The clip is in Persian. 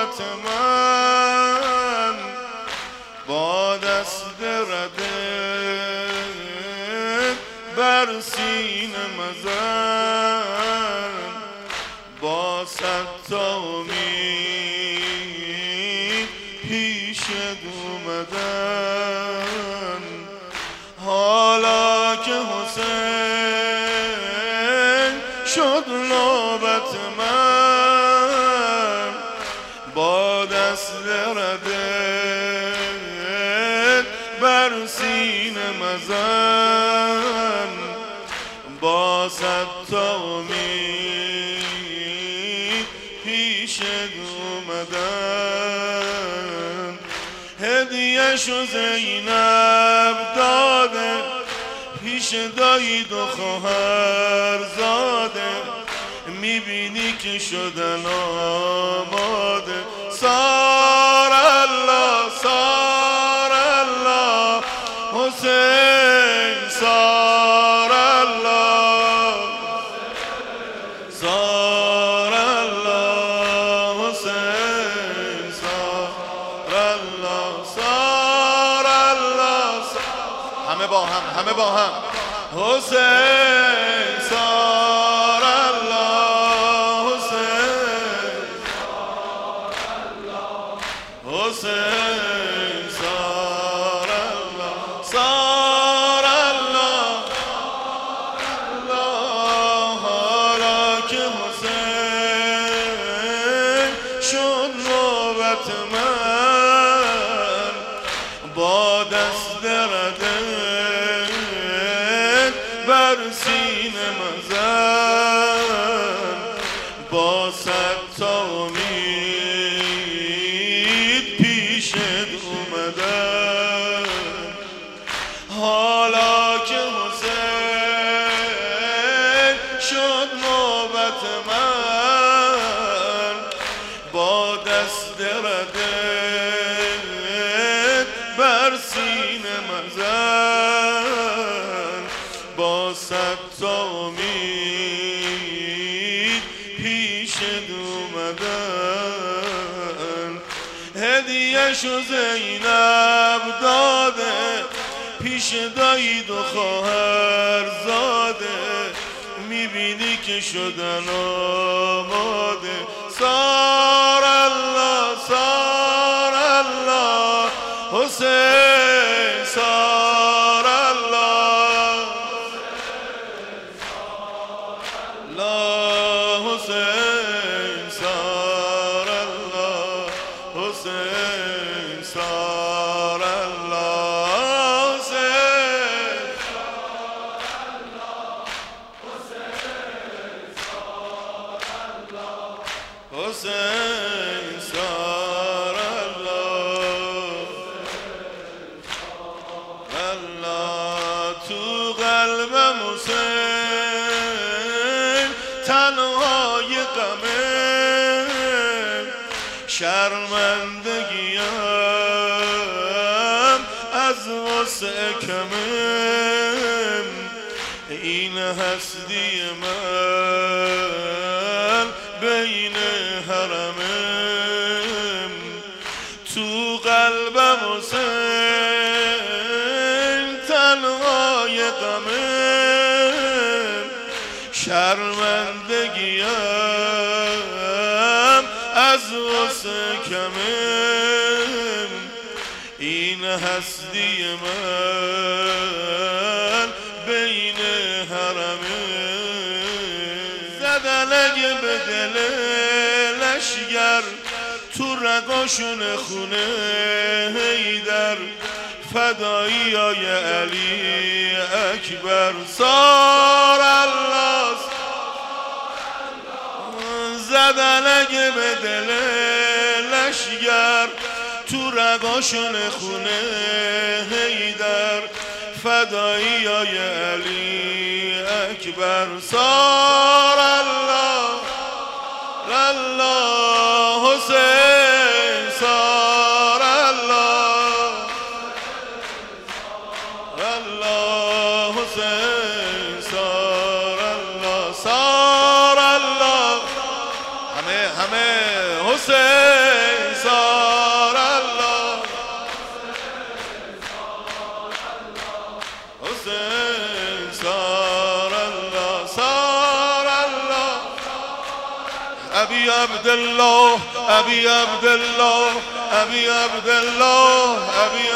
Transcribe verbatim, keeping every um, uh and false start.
نوبت من با دست رده بر سینه مزن با صد تا امید پیشت اومدن حالا که حسین شد نوبت من با دست رده بر سینه مزن با صد تا امید پیشت اومدن هدیه‌شو زینب داده پیش دایید و خواهر زاده میبینی که شدن آماده سار الله سار الله حسین سار الله سار الله حسین سار الله سار الله همه با هم همه با هم حسین سار الله حسین حسین سار الله سار الله الله حالا که حسین شد نوبت من با دست رده بر سینه مزن با صد تا امید پیشت اومدن حالا که حسین شد نوبت من با دست رده بر سینه مزن با صد تا امید پیشت اومدن هدیه‌شو زینب داده پیش دایید و خواهر زاده میبینی که شدن آماده سار الله سار الله حسین سار الله الله حسین سار الله حسین سار الله حسین سار الله الله تو قلبم حسین تنهای غمه شرمندگیم از وسع کمم این هستی من بین حرمم تو قلبم حسین تنهای غمم شرمندگیم از وسع کمم این هستی من بین حرمم زدن اگه به دل لشگر تو رگاشون خونه حیدر فدایی های علی اکبر سار الله زدن اگه به دل لشگر تو رگاشون خونه حیدر فدایی های علی اکبر سار الله الله حسین سار الله الله حسین سار الله سار الله همه همه حسین ابي عبد الله ابي عبد الله ابي عبد الله ابي